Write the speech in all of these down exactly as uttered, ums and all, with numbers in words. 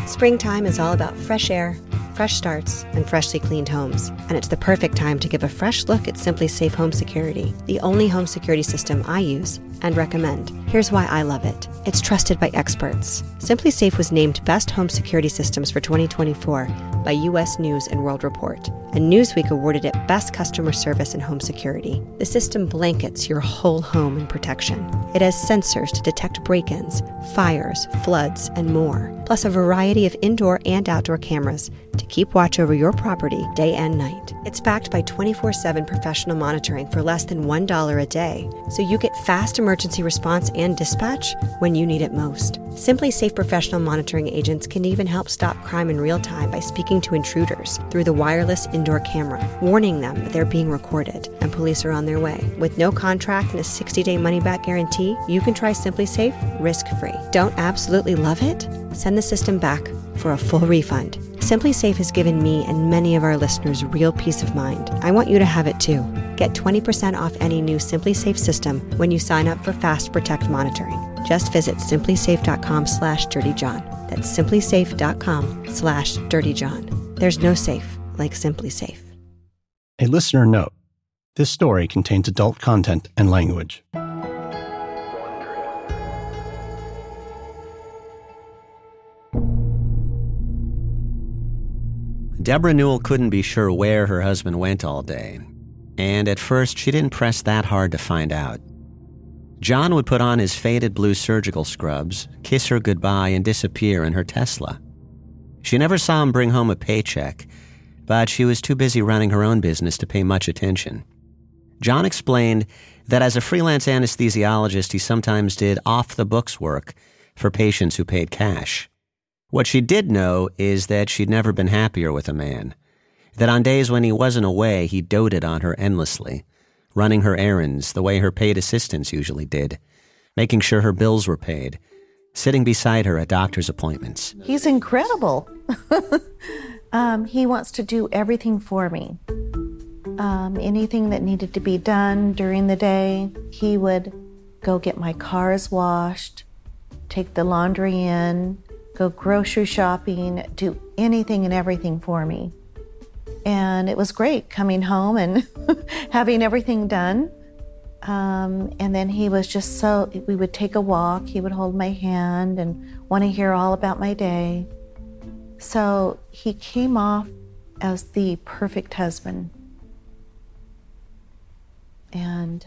Springtime is all about fresh air, fresh starts, and freshly cleaned homes. And it's the perfect time to give a fresh look at SimpliSafe Home Security, the only home security system I use and recommend. Here's why I love it. It's trusted by experts. SimpliSafe was named Best Home Security Systems for twenty twenty-four by U S News and World Report, and Newsweek awarded it Best Customer Service in Home Security. The system blankets your whole home in protection. It has sensors to detect break-ins, fires, floods, and more, plus a variety of indoor and outdoor cameras to keep watch over your property day and night. It's backed by twenty-four seven professional monitoring for less than one dollar a day, so you get fast emergency response and dispatch when you need it most. SimpliSafe professional monitoring agents can even help stop crime in real time by speaking to intruders through the wireless indoor camera, warning them that they're being recorded and police are on their way. With no contract and a sixty-day money-back guarantee, you can try SimpliSafe risk-free. Don't absolutely love it? Send the system back for a full refund. SimpliSafe has given me and many of our listeners real peace of mind. I want you to have it too. Get twenty percent off any new SimpliSafe system when you sign up for Fast Protect monitoring. Just visit simplysafe.com slash dirtyjohn. That's simplysafe.com slash dirtyjohn. There's no safe like SimpliSafe. A listener note: this story contains adult content and language. Deborah Newell couldn't be sure where her husband went all day, and at first she didn't press that hard to find out. John would put on his faded blue surgical scrubs, kiss her goodbye, and disappear in her Tesla. She never saw him bring home a paycheck, but she was too busy running her own business to pay much attention. John explained that as a freelance anesthesiologist, he sometimes did off-the-books work for patients who paid cash. What she did know is that she'd never been happier with a man, that on days when he wasn't away, he doted on her endlessly, running her errands the way her paid assistants usually did, making sure her bills were paid, sitting beside her at doctor's appointments. He's incredible. um, he wants to do everything for me. Um, anything that needed to be done during the day, he would go get my cars washed, take the laundry in, go grocery shopping, do anything and everything for me. And it was great coming home and having everything done. Um, and then he was just so, we would take a walk, he would hold my hand and want to hear all about my day. So he came off as the perfect husband. And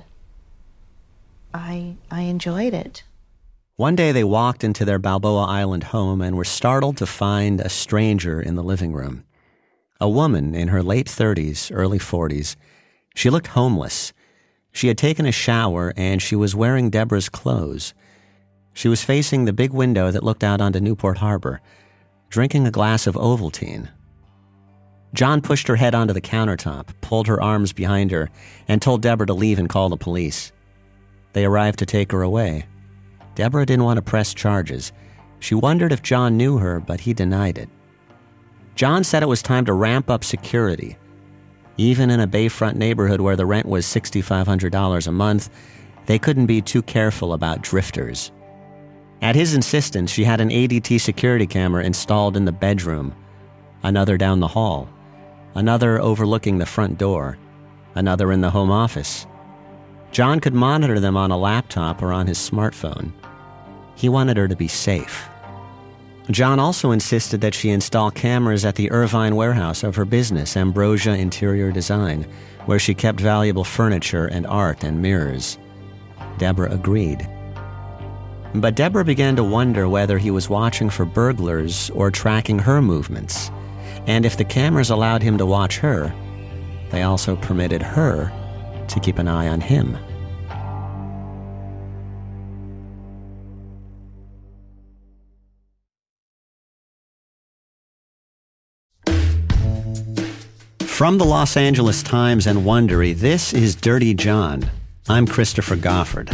I, I enjoyed it. One day they walked into their Balboa Island home and were startled to find a stranger in the living room. A woman in her late thirties, early forties. She looked homeless. She had taken a shower and she was wearing Deborah's clothes. She was facing the big window that looked out onto Newport Harbor, drinking a glass of Ovaltine. John pushed her head onto the countertop, pulled her arms behind her, and told Deborah to leave and call the police. They arrived to take her away. Deborah didn't want to press charges. She wondered if John knew her, but he denied it. John said it was time to ramp up security. Even in a Bayfront neighborhood where the rent was six thousand five hundred dollars a month, they couldn't be too careful about drifters. At his insistence, she had an A D T security camera installed in the bedroom, another down the hall, another overlooking the front door, another in the home office. John could monitor them on a laptop or on his smartphone. He wanted her to be safe. John also insisted that she install cameras at the Irvine warehouse of her business, Ambrosia Interior Design, where she kept valuable furniture and art and mirrors. Deborah agreed. But Deborah began to wonder whether he was watching for burglars or tracking her movements. And if the cameras allowed him to watch her, they also permitted her to keep an eye on him. From the Los Angeles Times and Wondery, this is Dirty John. I'm Christopher Goffard.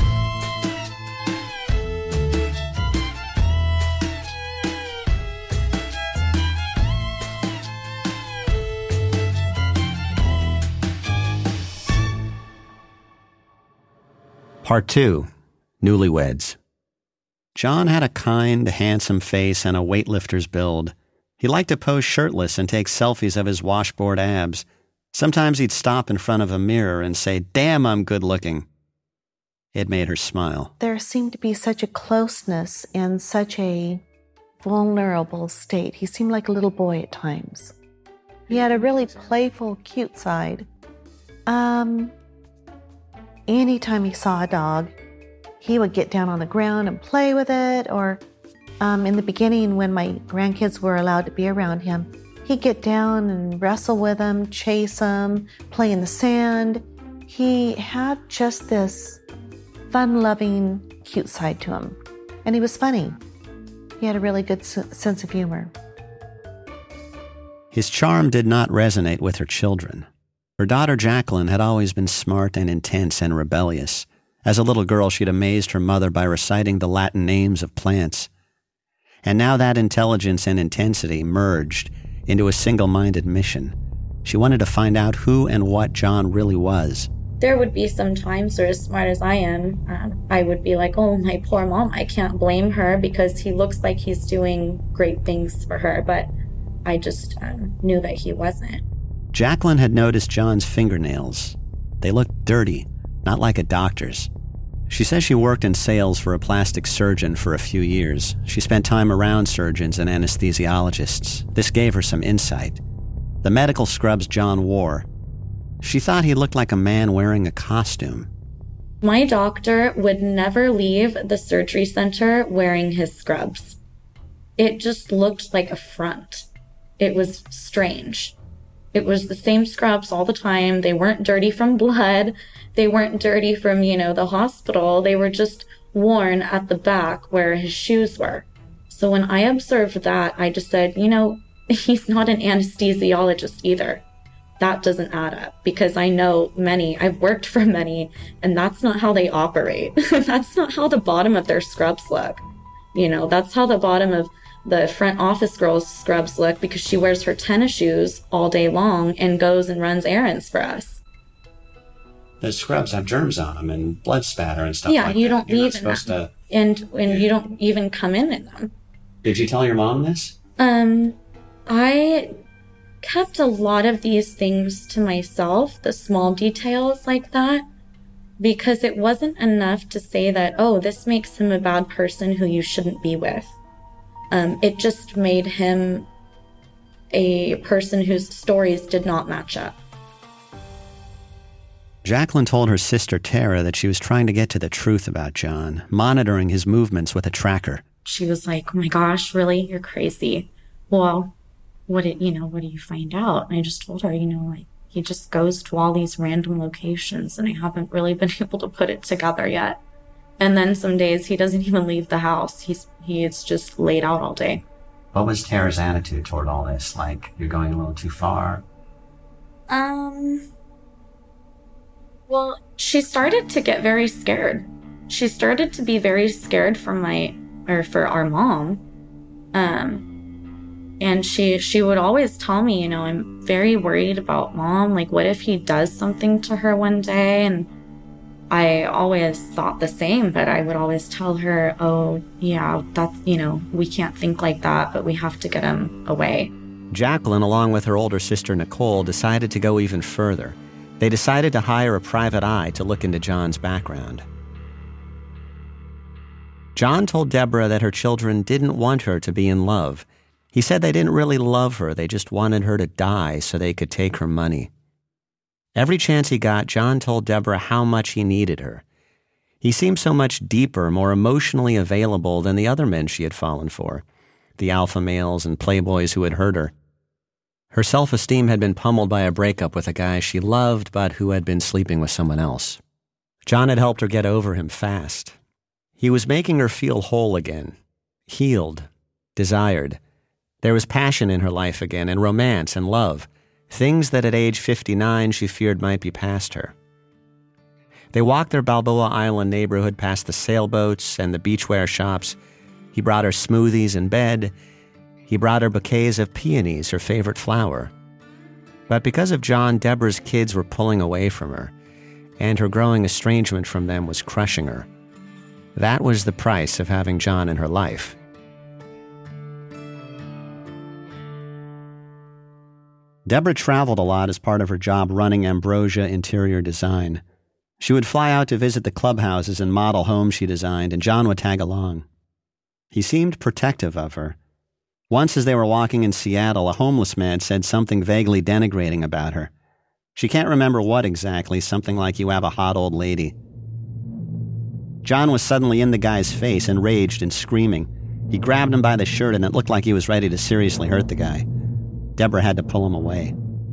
Part two, Newlyweds. John had a kind, handsome face and a weightlifter's build. He liked to pose shirtless and take selfies of his washboard abs. Sometimes he'd stop in front of a mirror and say, "Damn, I'm good looking." It made her smile. There seemed to be such a closeness and such a vulnerable state. He seemed like a little boy at times. He had a really playful, cute side. Um, anytime he saw a dog, he would get down on the ground and play with it, or Um, in the beginning, when my grandkids were allowed to be around him, he'd get down and wrestle with them, chase them, play in the sand. He had just this fun-loving, cute side to him. And he was funny. He had a really good s- sense of humor. His charm did not resonate with her children. Her daughter Jacqueline had always been smart and intense and rebellious. As a little girl, she'd amazed her mother by reciting the Latin names of plants. And now that intelligence and intensity merged into a single-minded mission. She wanted to find out who and what John really was. There would be some times where, as smart as I am, um, I would be like, oh, my poor mom, I can't blame her because he looks like he's doing great things for her. But I just um, knew that he wasn't. Jacqueline had noticed John's fingernails. They looked dirty, not like a doctor's. She says she worked in sales for a plastic surgeon for a few years. She spent time around surgeons and anesthesiologists. This gave her some insight. The medical scrubs John wore. She thought he looked like a man wearing a costume. My doctor would never leave the surgery center wearing his scrubs. It just looked like a front. It was strange. It was the same scrubs all the time. They weren't dirty from blood. They weren't dirty from, you know, the hospital. They were just worn at the back where his shoes were. So when I observed that, I just said, you know, he's not an anesthesiologist either. That doesn't add up because I know many, I've worked for many, and that's not how they operate. That's not how the bottom of their scrubs look. You know, that's how the bottom of the front office girl's scrubs look because she wears her tennis shoes all day long and goes and runs errands for us. The scrubs have germs on them and blood spatter and stuff yeah, like you that. don't You're leave not in them. to... And, and you don't even come in in them. Did you tell your mom this? Um, I kept a lot of these things to myself, the small details like that, because it wasn't enough to say that, oh, this makes him a bad person who you shouldn't be with. Um, it just made him a person whose stories did not match up. Jacqueline told her sister Tara that she was trying to get to the truth about John, monitoring his movements with a tracker. She was like, oh my gosh, really? You're crazy. Well, what did, you know, what do you find out? And I just told her, you know, like, he just goes to all these random locations and I haven't really been able to put it together yet. And then some days he doesn't even leave the house. He's, he is just laid out all day. What was Tara's attitude toward all this? Like, you're going a little too far? Um... Well, she started to get very scared. She started to be very scared for my, or for our mom. Um, and she, she would always tell me, you know, I'm very worried about mom. Like, what if he does something to her one day? And I always thought the same, but I would always tell her, oh, yeah, that's, you know, we can't think like that, but we have to get him away. Jacqueline, along with her older sister Nicole, decided to go even further. They decided to hire a private eye to look into John's background. John told Deborah that her children didn't want her to be in love. He said they didn't really love her, they just wanted her to die so they could take her money. Every chance he got, John told Deborah how much he needed her. He seemed so much deeper, more emotionally available than the other men she had fallen for, the alpha males and playboys who had hurt her. Her self-esteem had been pummeled by a breakup with a guy she loved but who had been sleeping with someone else. John had helped her get over him fast. He was making her feel whole again, healed, desired. There was passion in her life again, and romance and love, things that at age fifty-nine she feared might be past her. They walked their Balboa Island neighborhood past the sailboats and the beachwear shops. He brought her smoothies in bed. He brought her bouquets of peonies, her favorite flower. But because of John, Deborah's kids were pulling away from her, and her growing estrangement from them was crushing her. That was the price of having John in her life. Deborah traveled a lot as part of her job running Ambrosia Interior Design. She would fly out to visit the clubhouses and model homes she designed, and John would tag along. He seemed protective of her. Once as they were walking in Seattle, a homeless man said something vaguely denigrating about her. She can't remember what exactly, something like, "You have a hot old lady." John was suddenly in the guy's face, enraged and screaming. He grabbed him by the shirt, and it looked like he was ready to seriously hurt the guy. Deborah had to pull him away.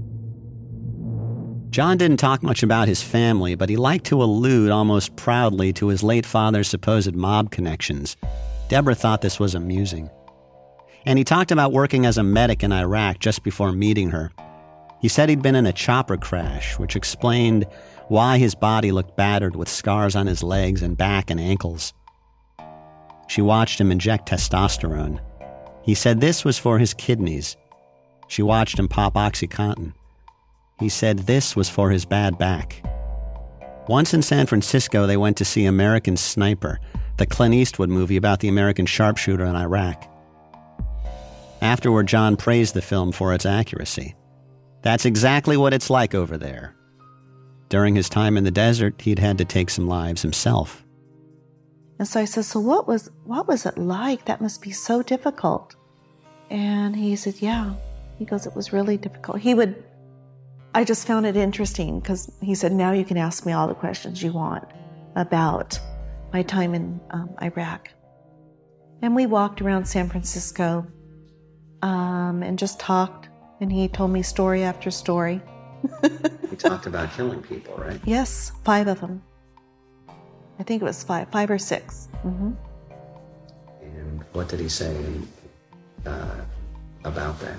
John didn't talk much about his family, but he liked to allude almost proudly to his late father's supposed mob connections. Deborah thought this was amusing. And he talked about working as a medic in Iraq just before meeting her. He said he'd been in a chopper crash, which explained why his body looked battered with scars on his legs and back and ankles. She watched him inject testosterone. He said this was for his kidneys. She watched him pop OxyContin. He said this was for his bad back. Once in San Francisco, they went to see American Sniper, the Clint Eastwood movie about the American sharpshooter in Iraq. Afterward, John praised the film for its accuracy. That's exactly what it's like over there. During his time in the desert, he'd had to take some lives himself. And so I said, so what was what was it like? That must be so difficult. And he said, yeah. He goes, it was really difficult. He would, I just found it interesting because he said, now you can ask me all the questions you want about my time in um, Iraq. And we walked around San Francisco um, and just talked. And he told me story after story. He talked about killing people, right? Yes, five of them. I think it was five, five or six. Mm-hmm. And what did he say uh, about that?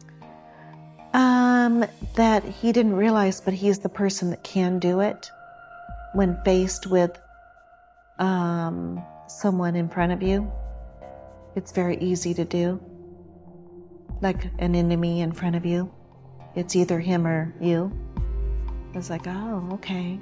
Um, that he didn't realize, but he's the person that can do it when faced with um, someone in front of you. It's very easy to do. Like an enemy in front of you. It's either him or you. It's like, oh, okay.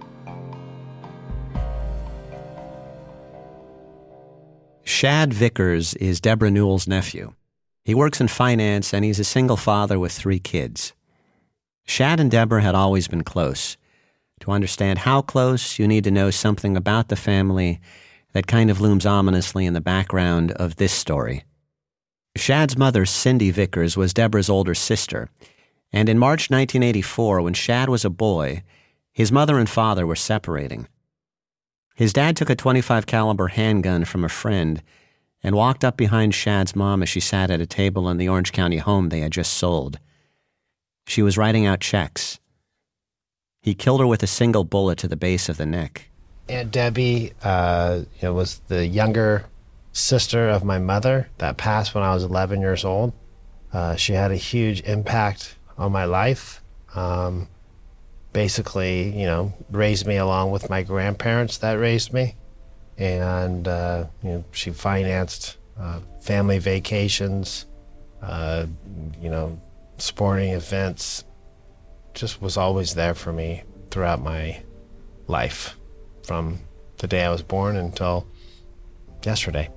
Shad Vickers is Deborah Newell's nephew. He works in finance, and he's a single father with three kids. Shad and Deborah had always been close. To understand how close, you need to know something about the family that kind of looms ominously in the background of this story. Shad's mother, Cindy Vickers, was Deborah's older sister, and in March nineteen eighty-four, when Shad was a boy, his mother and father were separating. His dad took a twenty-five caliber handgun from a friend and walked up behind Shad's mom as she sat at a table in the Orange County home they had just sold. She was writing out checks. He killed her with a single bullet to the base of the neck. Aunt Debbie uh, you know, was the younger sister of my mother that passed when I was eleven years old. Uh, she had a huge impact on my life. Um, basically, you know, raised me along with my grandparents that raised me. And, uh, you know, she financed uh, family vacations, uh, you know, sporting events. Just was always there for me throughout my life, from the day I was born until yesterday.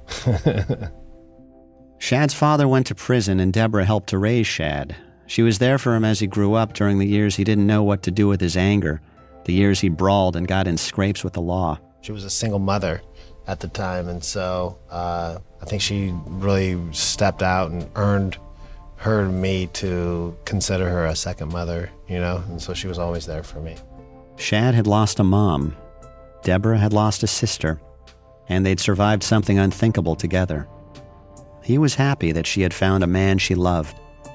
Shad's father went to prison, and Deborah helped to raise Shad. She was there for him as he grew up during the years he didn't know what to do with his anger, the years he brawled and got in scrapes with the law. She was a single mother at the time, and so uh, I think she really stepped out and earned her me to consider her a second mother, you know, and so she was always there for me. Shad had lost a mom. Deborah had lost a sister, and they'd survived something unthinkable together. He was happy that she had found a man she loved.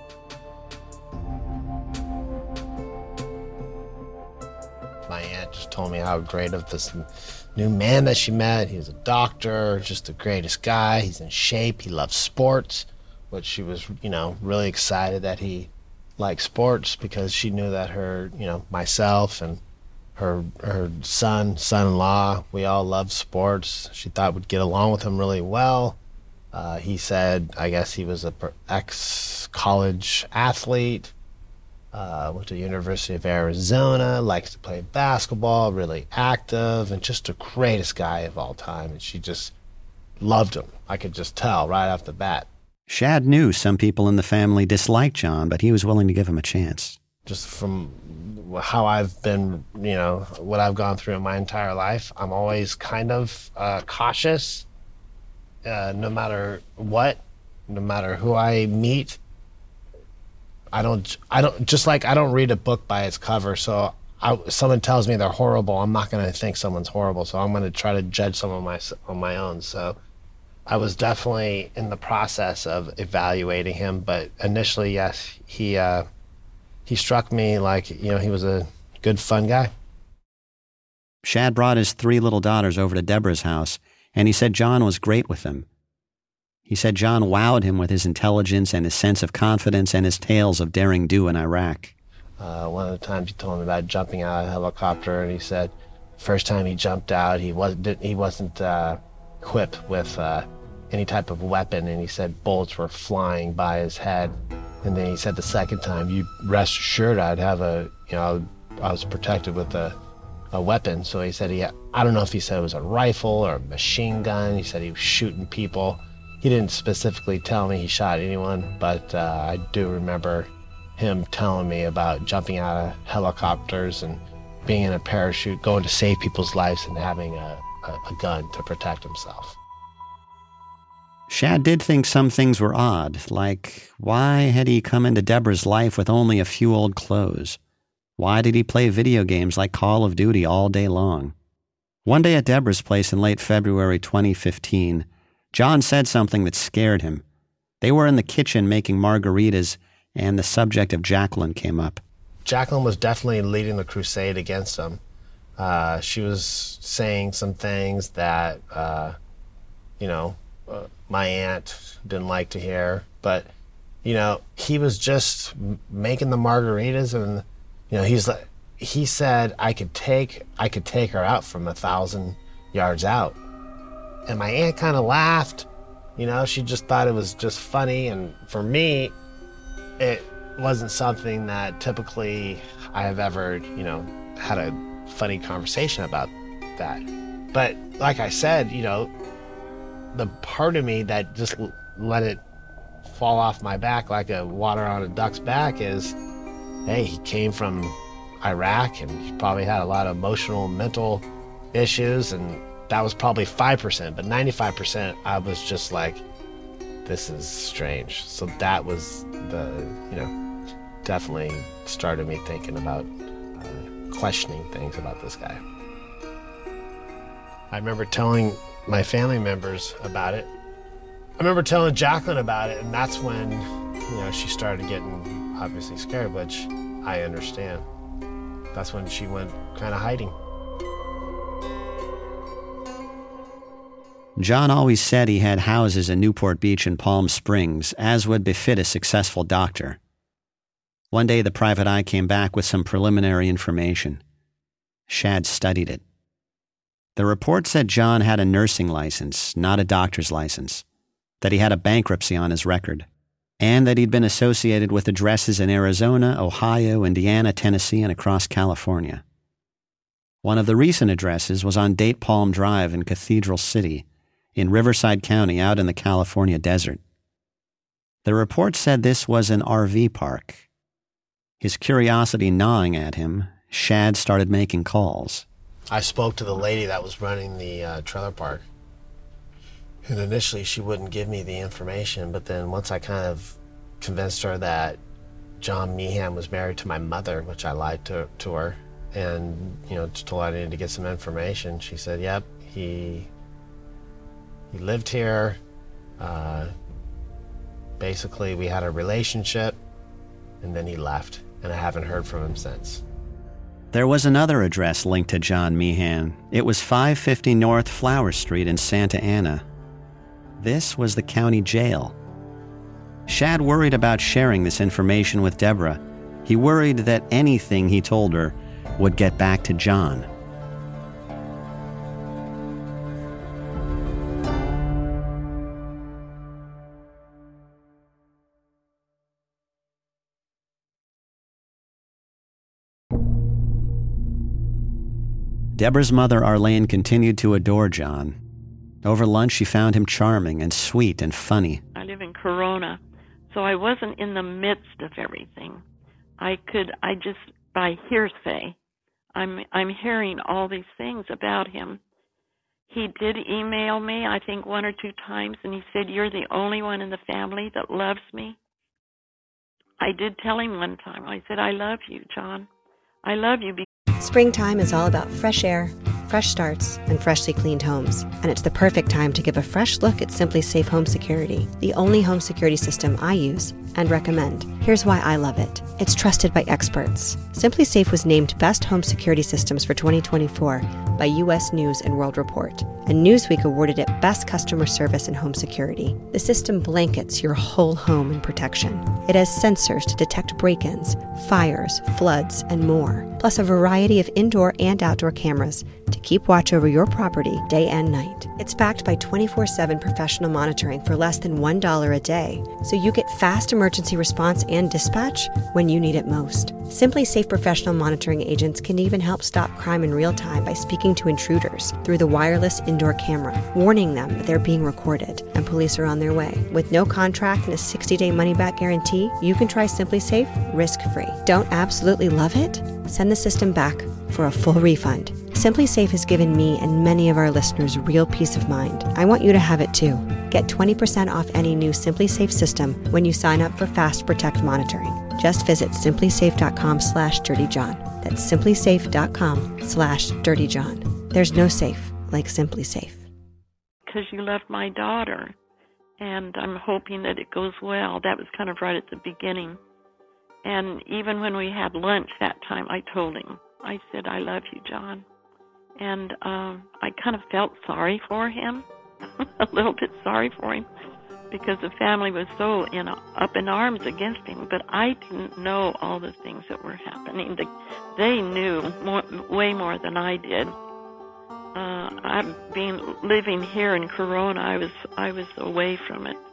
My aunt just told me how great of this new man that she met. He was a doctor, just the greatest guy. He's in shape. He loves sports, which she was, you know, really excited that he liked sports, because she knew that her, you know, myself and her her son, son-in-law, we all loved sports. She thought we'd get along with him really well. Uh, he said, I guess he was a ex-college athlete. Uh, went to University of Arizona, likes to play basketball, really active, and just the greatest guy of all time. And she just loved him. I could just tell right off the bat. Shad knew some people in the family disliked John, but he was willing to give him a chance. Just from how I've been, you know, what I've gone through in my entire life, I'm always kind of uh, cautious, uh, no matter what, no matter who I meet. I don't, I don't, just like I don't read a book by its cover. So I, someone tells me they're horrible, I'm not going to think someone's horrible. So I'm going to try to judge someone my, on my own. So I was definitely in the process of evaluating him. But initially, yes, he, uh, he struck me like, you know, he was a good, fun guy. Shad brought his three little daughters over to Deborah's house, and he said John was great with them. He said John wowed him with his intelligence and his sense of confidence and his tales of daring do in Iraq. Uh, one of the times he told me about jumping out of a helicopter, and he said first time he jumped out, he wasn't he wasn't uh, equipped with uh, any type of weapon, and he said bullets were flying by his head. And then he said the second time, you rest assured I'd have a, you know, I was protected with a, a weapon. So he said he, had, I don't know if he said it was a rifle or a machine gun. He said he was shooting people. He didn't specifically tell me he shot anyone, but uh, I do remember him telling me about jumping out of helicopters and being in a parachute, going to save people's lives and having a, a, a gun to protect himself. Shad did think some things were odd, like why had he come into Deborah's life with only a few old clothes? Why did he play video games like Call of Duty all day long? One day at Deborah's place in late February twenty fifteen, John said something that scared him. They were in the kitchen making margaritas, and the subject of Jacqueline came up. Jacqueline was definitely leading the crusade against him. Uh, she was saying some things that, uh, you know, uh, my aunt didn't like to hear. But, you know, he was just making the margaritas, and, you know, he's like, he said I could take, I could take her out from a thousand yards out. And my aunt kind of laughed, you know, she just thought it was just funny. And for me, it wasn't something that typically I have ever, you know, had a funny conversation about that. But like I said, you know, the part of me that just let it fall off my back like a water on a duck's back is, hey, he came from Iraq and he probably had a lot of emotional, mental issues, and that was probably five percent, but ninety-five percent I was just like, this is strange. So that was the, you know, definitely started me thinking about uh, questioning things about this guy. I remember telling my family members about it. I remember telling Jacqueline about it, and that's when, you know, she started getting obviously scared, which I understand. That's when she went kind of hiding. John always said he had houses in Newport Beach and Palm Springs, as would befit a successful doctor. One day the private eye came back with some preliminary information. Shad studied it. The report said John had a nursing license, not a doctor's license, that he had a bankruptcy on his record, and that he'd been associated with addresses in Arizona, Ohio, Indiana, Tennessee, and across California. One of the recent addresses was on Date Palm Drive in Cathedral City, in Riverside County out in the California desert. The report said this was an R V park. His curiosity gnawing at him, Shad started making calls. I spoke to the lady that was running the uh, trailer park. And initially she wouldn't give me the information, but then once I kind of convinced her that John Meehan was married to my mother, which I lied to, to her, and, you know, just told her I needed to get some information, she said, yep, he, he lived here. Uh, basically, we had a relationship, and then he left, and I haven't heard from him since. There was another address linked to John Meehan. It was five fifty North Flower Street in Santa Ana. This was the county jail. Shad worried about sharing this information with Deborah. He worried that anything he told her would get back to John. Deborah's mother, Arlene, continued to adore John. Over lunch, she found him charming and sweet and funny. I live in Corona, so I wasn't in the midst of everything. I could, I just, by hearsay, I'm, I'm hearing all these things about him. He did email me, I think, one or two times, and he said, "You're the only one in the family that loves me." I did tell him one time, I said, "I love you, John. I love you." Springtime is all about fresh air, fresh starts, and freshly cleaned homes. And it's the perfect time to give a fresh look at Simply Safe Home Security, the only home security system I use and recommend. Here's why I love it. It's trusted by experts. Simply Safe was named Best Home Security Systems for twenty twenty-four by U S News and World Report, and Newsweek awarded it Best Customer Service in Home Security. The system blankets your whole home in protection. It has sensors to detect break-ins, fires, floods, and more, plus a variety of indoor and outdoor cameras to keep watch over your property day and night. It's backed by twenty-four seven professional monitoring for less than one dollar a day, so you get fast emergency response and dispatch when you need it most. Simply Safe professional monitoring agents can even help stop crime in real time by speaking to intruders through the wireless indoor camera, warning them that they're being recorded and police are on their way. With no contract and a sixty-day money-back guarantee, you can try Simply Safe risk-free. Don't absolutely love it? Send the system back for a full refund. Simply Safe has given me and many of our listeners real peace of mind. I want you to have it too. Get twenty percent off any new Simply Safe system when you sign up for Fast Protect monitoring. Just visit simplysafe.com slash dirtyjohn. That's simplysafe.com slash dirtyjohn. There's no safe like Simply Safe. Because you left my daughter, and I'm hoping that it goes well. That was kind of right at the beginning. And even when we had lunch that time, I told him, I said, "I love you, John." And um, I kind of felt sorry for him, a little bit sorry for him, because the family was so in, up in arms against him. But I didn't know all the things that were happening. The, they knew more, way more than I did. Uh, I've been living here in Corona. I was I was away from it.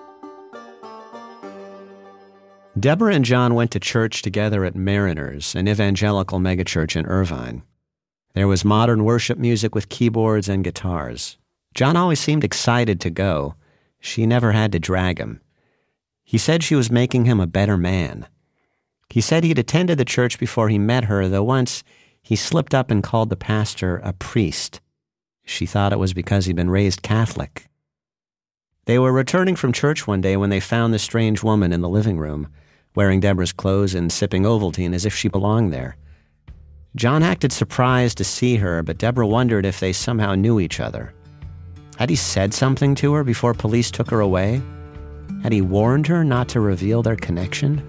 Deborah and John went to church together at Mariners, an evangelical megachurch in Irvine. There was modern worship music with keyboards and guitars. John always seemed excited to go. She never had to drag him. He said she was making him a better man. He said he'd attended the church before he met her, though once he slipped up and called the pastor a priest. She thought it was because he'd been raised Catholic. They were returning from church one day when they found the strange woman in the living room, wearing Deborah's clothes and sipping Ovaltine as if she belonged there. John acted surprised to see her, but Deborah wondered if they somehow knew each other. Had he said something to her before police took her away? Had he warned her not to reveal their connection?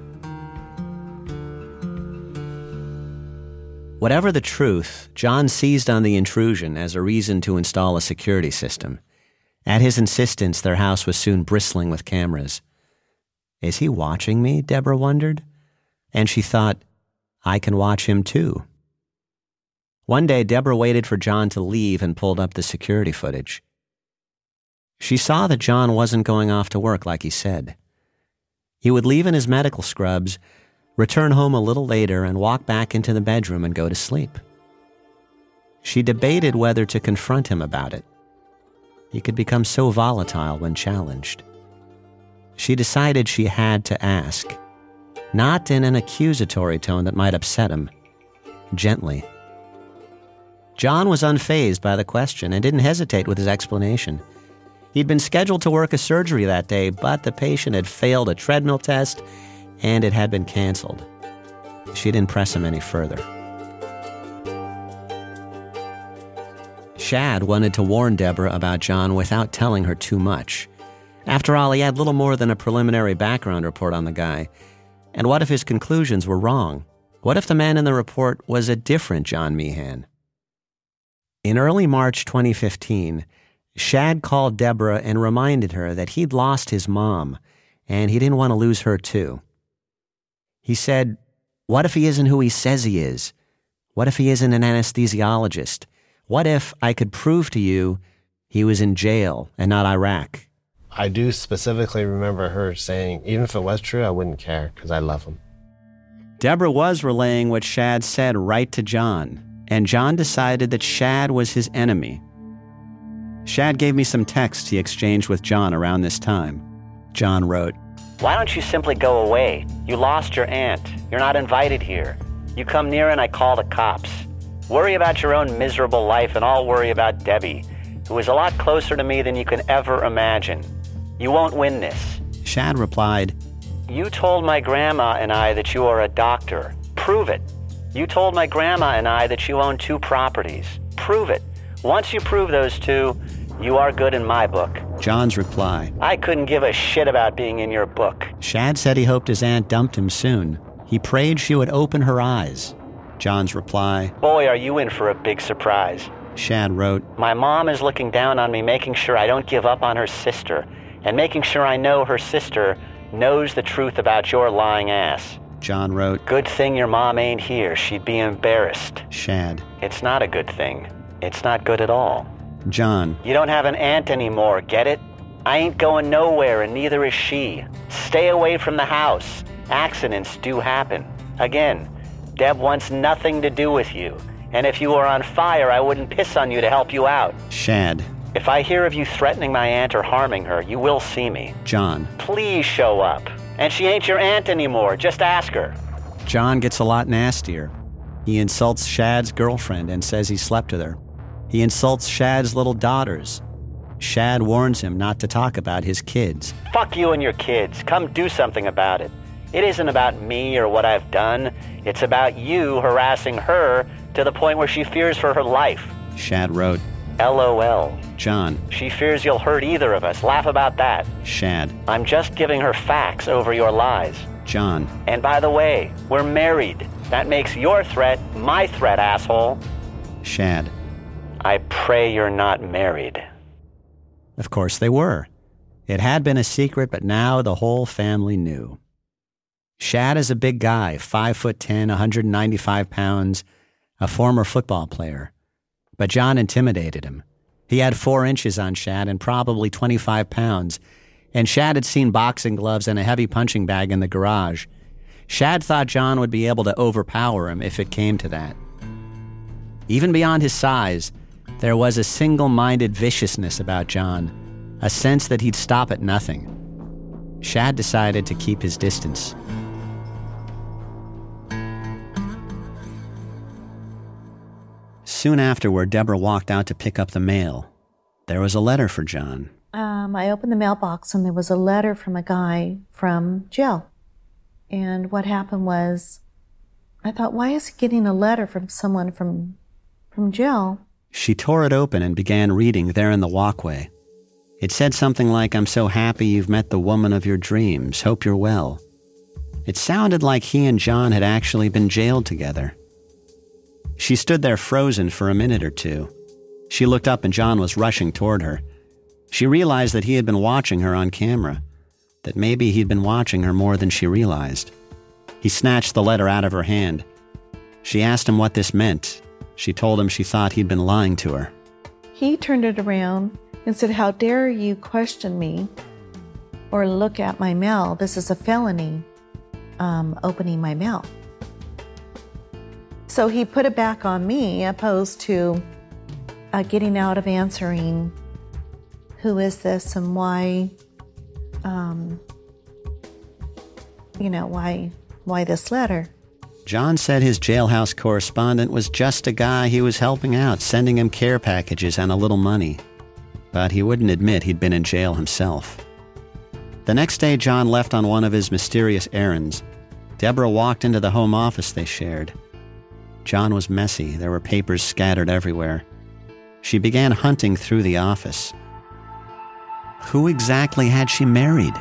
Whatever the truth, John seized on the intrusion as a reason to install a security system. At his insistence, their house was soon bristling with cameras. Is he watching me? Deborah wondered. And she thought, I can watch him too. One day, Deborah waited for John to leave and pulled up the security footage. She saw that John wasn't going off to work like he said. He would leave in his medical scrubs, return home a little later, and walk back into the bedroom and go to sleep. She debated whether to confront him about it. He could become so volatile when challenged. She decided she had to ask, not in an accusatory tone that might upset him, gently. John was unfazed by the question and didn't hesitate with his explanation. He'd been scheduled to work a surgery that day, but the patient had failed a treadmill test and it had been canceled. She didn't press him any further. Shad wanted to warn Deborah about John without telling her too much. After all, he had little more than a preliminary background report on the guy. And what if his conclusions were wrong? What if the man in the report was a different John Meehan? In early March twenty fifteen, Shad called Deborah and reminded her that he'd lost his mom, and he didn't want to lose her too. He said, what if he isn't who he says he is? What if he isn't an anesthesiologist? What if I could prove to you he was in jail and not Iraq? I do specifically remember her saying, even if it was true, I wouldn't care because I love him. Deborah was relaying what Shad said right to John, and John decided that Shad was his enemy. Shad gave me some texts he exchanged with John around this time. John wrote, "Why don't you simply go away? You lost your aunt. You're not invited here. You come near and I call the cops. Worry about your own miserable life and I'll worry about Debbie, who is a lot closer to me than you can ever imagine. You won't win this." Shad replied, "You told my grandma and I that you are a doctor. Prove it. You told my grandma and I that you own two properties. Prove it. Once you prove those two, you are good in my book." John's reply, "I couldn't give a shit about being in your book." Shad said he hoped his aunt dumped him soon. He prayed she would open her eyes. John's reply, "Boy, are you in for a big surprise." Shad wrote, "My mom is looking down on me, making sure I don't give up on her sister, and making sure I know her sister knows the truth about your lying ass." John wrote, "Good thing your mom ain't here. She'd be embarrassed." Shad, "It's not a good thing. It's not good at all." John, "You don't have an aunt anymore, get it? I ain't going nowhere and neither is she. Stay away from the house. Accidents do happen. Again, Deb wants nothing to do with you. And if you were on fire, I wouldn't piss on you to help you out." Shad, "If I hear of you threatening my aunt or harming her, you will see me." John, "Please show up. And she ain't your aunt anymore. Just ask her." John gets a lot nastier. He insults Shad's girlfriend and says he slept with her. He insults Shad's little daughters. Shad warns him not to talk about his kids. "Fuck you and your kids. Come do something about it. It isn't about me or what I've done. It's about you harassing her to the point where she fears for her life." Shad wrote, "LOL. John, "She fears you'll hurt either of us. Laugh about that." Shad, "I'm just giving her facts over your lies." John, "And by the way, we're married. That makes your threat my threat, asshole." Shad, "I pray you're not married." Of course they were. It had been a secret, but now the whole family knew. Shad is a big guy, five foot ten, one hundred ninety-five pounds, a former football player. But John intimidated him. He had four inches on Shad and probably twenty-five pounds, and Shad had seen boxing gloves and a heavy punching bag in the garage. Shad thought John would be able to overpower him if it came to that. Even beyond his size, there was a single-minded viciousness about John, a sense that he'd stop at nothing. Shad decided to keep his distance. Soon afterward, Deborah walked out to pick up the mail. There was a letter for John. Um, I opened the mailbox and there was a letter from a guy from jail. And what happened was, I thought, why is he getting a letter from someone from from jail? She tore it open and began reading there in the walkway. It said something like, "I'm so happy you've met the woman of your dreams. Hope you're well." It sounded like he and John had actually been jailed together. She stood there frozen for a minute or two. She looked up and John was rushing toward her. She realized that he had been watching her on camera, that maybe he'd been watching her more than she realized. He snatched the letter out of her hand. She asked him what this meant. She told him she thought he'd been lying to her. He turned it around and said, "How dare you question me or look at my mail? This is a felony, um, opening my mail." So he put it back on me, opposed to uh, getting out of answering, who is this and why, um, you know, why, why this letter? John said his jailhouse correspondent was just a guy he was helping out, sending him care packages and a little money. But he wouldn't admit he'd been in jail himself. The next day, John left on one of his mysterious errands. Deborah walked into the home office they shared. John was messy. There were papers scattered everywhere. She began hunting through the office. Who exactly had she married?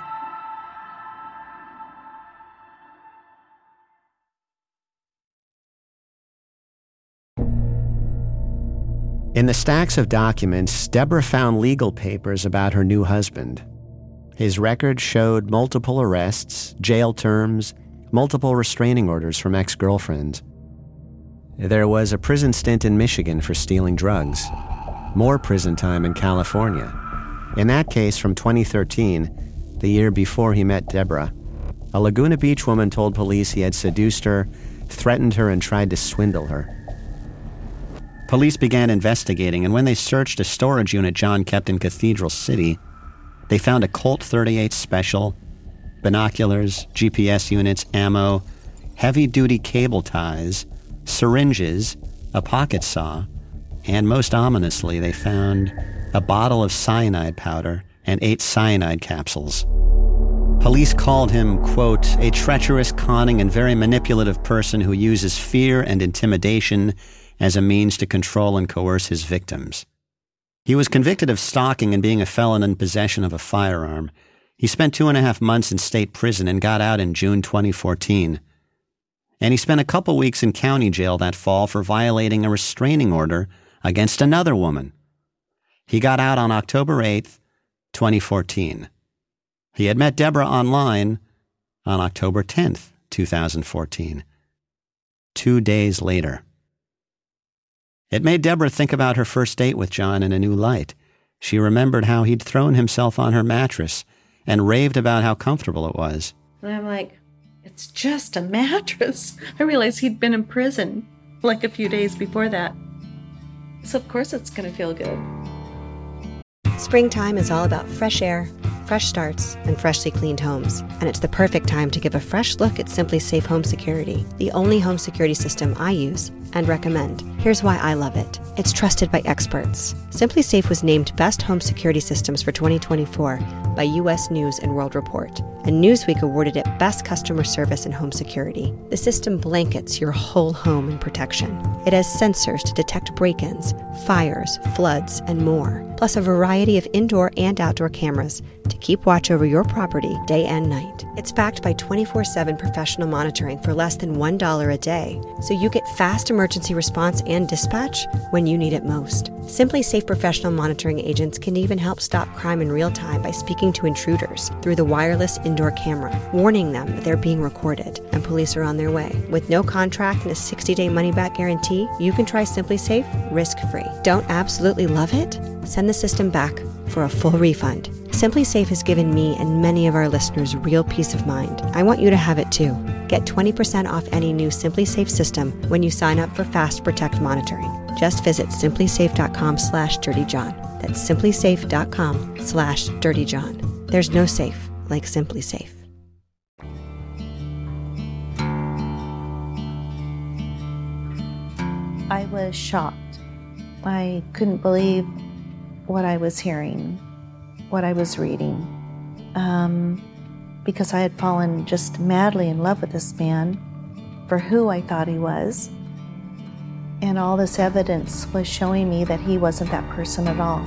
In the stacks of documents, Deborah found legal papers about her new husband. His record showed multiple arrests, jail terms, multiple restraining orders from ex-girlfriends. There was a prison stint in Michigan for stealing drugs, more prison time in California. In that case from twenty thirteen, the year before he met Deborah, a Laguna Beach woman told police he had seduced her, threatened her, and tried to swindle her. Police began investigating, and when they searched a storage unit John kept in Cathedral City, they found a Colt thirty-eight Special, binoculars, G P S units, ammo, heavy-duty cable ties, syringes, a pocket saw, and most ominously, they found a bottle of cyanide powder and eight cyanide capsules. Police called him, quote, a treacherous, conning, and very manipulative person who uses fear and intimidation as a means to control and coerce his victims. He was convicted of stalking and being a felon in possession of a firearm. He spent two and a half months in state prison and got out in June twenty fourteen. And he spent a couple weeks in county jail that fall for violating a restraining order against another woman. He got out on October eighth, twenty fourteen. He had met Deborah online on October tenth, two thousand fourteen. Two days later. It made Deborah think about her first date with John in a new light. She remembered how he'd thrown himself on her mattress and raved about how comfortable it was. And I'm like, it's just a mattress. I realized he'd been in prison like a few days before that. So of course it's going to feel good. Springtime is all about fresh air, fresh starts, and freshly cleaned homes. And it's the perfect time to give a fresh look at Simply Safe Home Security, the only home security system I use and recommend. Here's why I love it. It's trusted by experts. Simply Safe was named Best Home Security Systems for twenty twenty-four by U S News and World Report, and Newsweek awarded it Best Customer Service in Home Security. The system blankets your whole home in protection. It has sensors to detect break-ins, fires, floods, and more, plus a variety of indoor and outdoor cameras to keep watch over your property day and night. It's backed by twenty-four seven professional monitoring for less than one dollar a day, so you get fast emergency response and dispatch when you need it most. Simply Safe professional monitoring agents can even help stop crime in real time by speaking to intruders through the wireless indoor camera, warning them that they're being recorded and police are on their way. With no contract and a sixty-day money-back guarantee, you can try Simply Safe risk-free. Don't absolutely love it? Send the system back for a full refund. Simply Safe has given me and many of our listeners real peace of mind. I want you to have it too. Get twenty percent off any new Simply Safe system when you sign up for Fast Protect monitoring. Just visit simplysafe.com slash dirtyjohn. That's simplysafe.com slash dirtyjohn. There's no safe like Simply Safe. I was shocked. I couldn't believe what I was hearing, what I was reading, um, because I had fallen just madly in love with this man for who I thought he was. And all this evidence was showing me that he wasn't that person at all.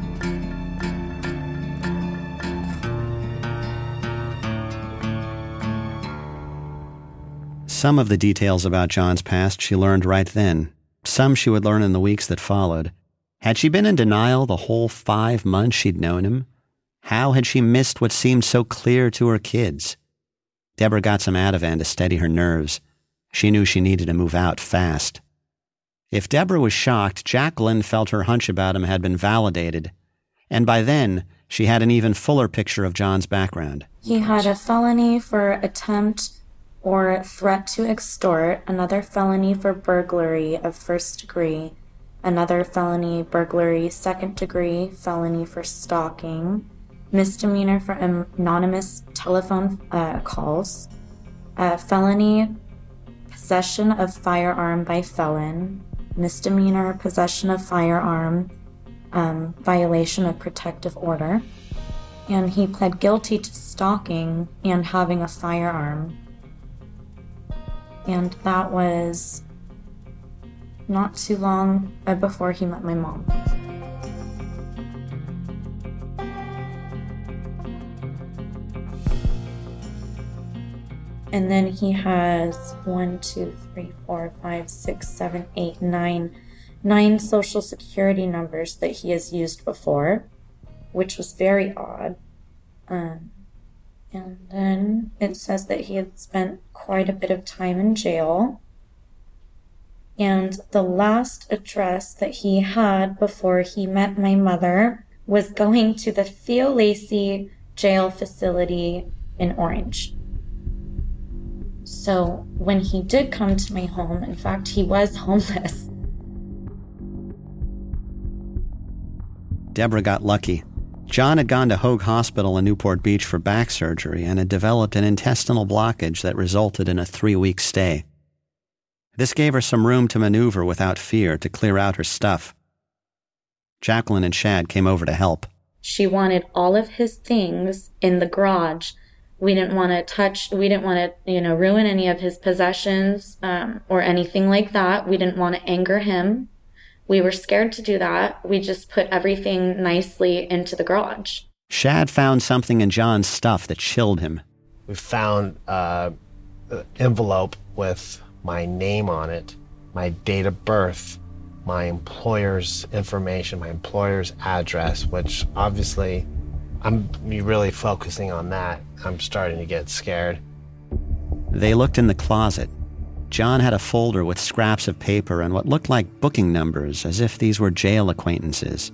Some of the details about John's past she learned right then. Some she would learn in the weeks that followed. Had she been in denial the whole five months she'd known him? How had she missed what seemed so clear to her kids? Deborah got some Ativan to steady her nerves. She knew she needed to move out fast. If Deborah was shocked, Jacqueline felt her hunch about him had been validated. And by then, she had an even fuller picture of John's background. He had a felony for attempt or threat to extort, another felony for burglary of first degree, another felony burglary second degree, felony for stalking, misdemeanor for anonymous telephone uh, calls, uh, felony possession of firearm by felon, misdemeanor possession of firearm, um, violation of protective order, and he pled guilty to stalking and having a firearm. And that was not too long before he met my mom. And then he has one, two, three, four, five, six, seven, eight, nine, nine social security numbers that he has used before, which was very odd. Um, and then it says that he had spent quite a bit of time in jail. And the last address that he had before he met my mother was going to the Theo Lacey jail facility in Orange. So when he did come to my home, in fact, he was homeless. Deborah got lucky. John had gone to Hoag Hospital in Newport Beach for back surgery and had developed an intestinal blockage that resulted in a three-week stay. This gave her some room to maneuver without fear to clear out her stuff. Jacqueline and Shad came over to help. She wanted all of his things in the garage. We didn't want to touch, we didn't want to, you know, ruin any of his possessions um, or anything like that. We didn't want to anger him. We were scared to do that. We just put everything nicely into the garage. Shad found something in John's stuff that chilled him. We found uh, an envelope with my name on it, my date of birth, my employer's information, my employer's address, which obviously I'm really focusing on that. I'm starting to get scared. They looked in the closet. John had a folder with scraps of paper and what looked like booking numbers, as if these were jail acquaintances.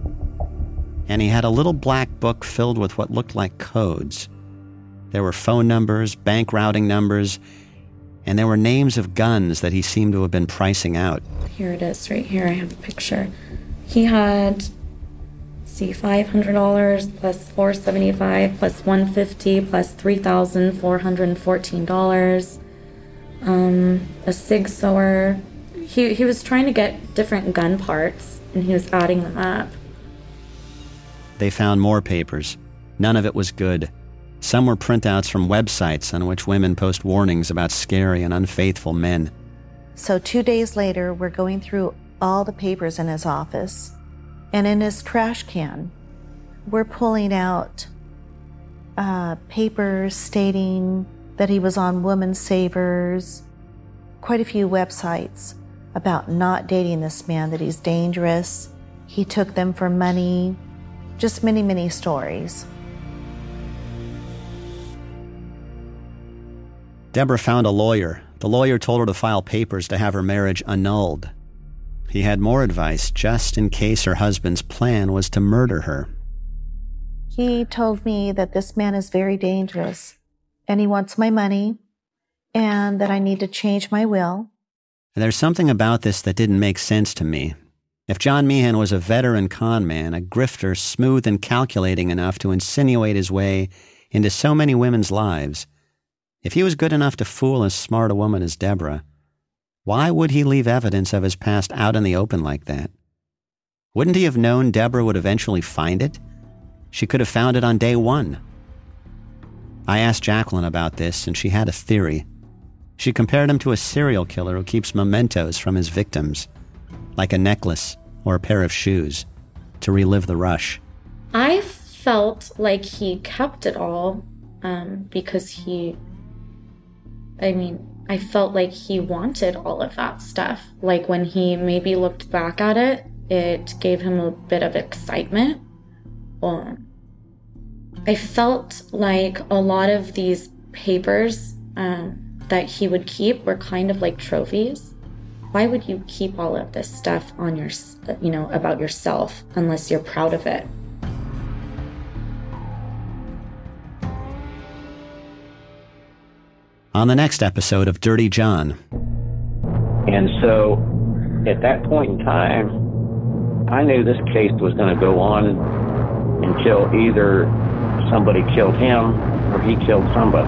And he had a little black book filled with what looked like codes. There were phone numbers, bank routing numbers, and there were names of guns that he seemed to have been pricing out. Here it is, right here. I have a picture. He had, let's see, five hundred dollars plus four hundred seventy-five dollars plus one hundred fifty dollars plus three thousand four hundred fourteen dollars. Um, a Sig Sauer. He, he was trying to get different gun parts, and he was adding them up. They found more papers. None of it was good. Some were printouts from websites on which women post warnings about scary and unfaithful men. So two days later, we're going through all the papers in his office, and in his trash can, we're pulling out uh, papers stating that he was on Woman Savers, quite a few websites about not dating this man, that he's dangerous, he took them for money, just many, many stories. Deborah found a lawyer. The lawyer told her to file papers to have her marriage annulled. He had more advice just in case her husband's plan was to murder her. He told me that this man is very dangerous, and he wants my money, and that I need to change my will. And there's something about this that didn't make sense to me. If John Meehan was a veteran con man, a grifter smooth and calculating enough to insinuate his way into so many women's lives, if he was good enough to fool as smart a woman as Deborah, why would he leave evidence of his past out in the open like that? Wouldn't he have known Deborah would eventually find it? She could have found it on day one. I asked Jacqueline about this, and she had a theory. She compared him to a serial killer who keeps mementos from his victims, like a necklace or a pair of shoes, to relive the rush. I felt like he kept it all um, because he, I mean, I felt like he wanted all of that stuff. Like when he maybe looked back at it, it gave him a bit of excitement. Um, I felt like a lot of these papers um, that he would keep were kind of like trophies. Why would you keep all of this stuff on your, you know, about yourself unless you're proud of it? On the next episode of Dirty John. And so at that point in time, I knew this case was going to go on until either somebody killed him or he killed somebody.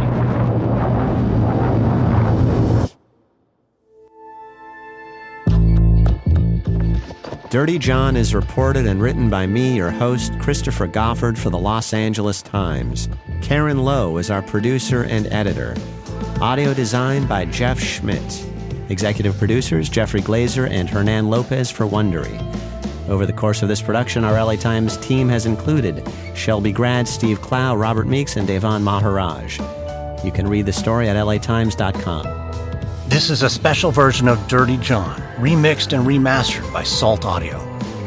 Dirty John is reported and written by me, your host, Christopher Goffard, for the Los Angeles Times. Karen Lowe is our producer and editor. Audio design by Jeff Schmidt. Executive producers Jeffrey Glazer and Hernan Lopez for Wondery. Over the course of this production, our L A Times team has included Shelby Grad, Steve Clow, Robert Meeks, and Devon Maharaj. You can read the story at L A Times dot com. This is a special version of Dirty John, remixed and remastered by Salt Audio.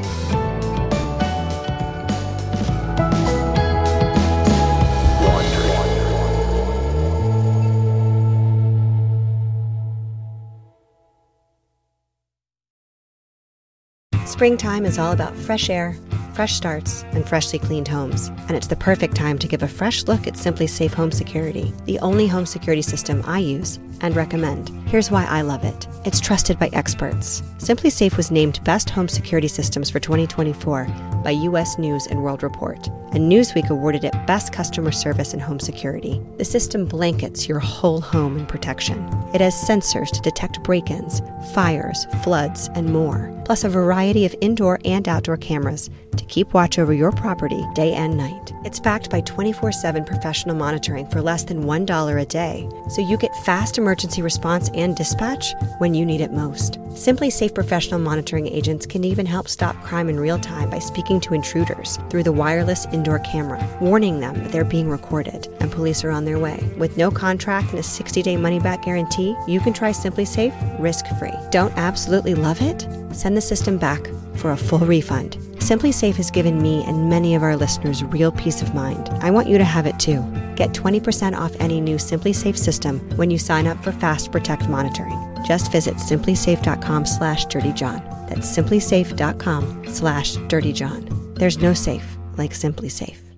Springtime is all about fresh air, fresh starts, and freshly cleaned homes. And it's the perfect time to give a fresh look at Simply Safe Home Security, the only home security system I use and recommend. Here's why I love it. It's trusted by experts. Simply Safe was named Best Home Security Systems for twenty twenty-four by U S News and World Report, and Newsweek awarded it Best Customer Service in Home Security. The system blankets your whole home in protection. It has sensors to detect break-ins, fires, floods, and more, plus a variety of indoor and outdoor cameras to keep watch over your property day and night. It's backed by twenty-four seven professional monitoring for less than one dollar a day, so you get fast emergency response and dispatch when you need it most. SimpliSafe professional monitoring agents can even help stop crime in real time by speaking to intruders through the wireless indoor camera, warning them that they're being recorded and police are on their way. With no contract and a sixty-day money-back guarantee, you can try SimpliSafe risk-free. Don't absolutely love it? Send the system back for a full refund. SimpliSafe has given me and many of our listeners real peace of mind. I want you to have it too. Get twenty percent off any new SimpliSafe system when you sign up for Fast Protect monitoring. Just visit simplysafe.com slash dirtyjohn. That's simplysafe.com slash dirtyjohn. There's no safe like SimpliSafe.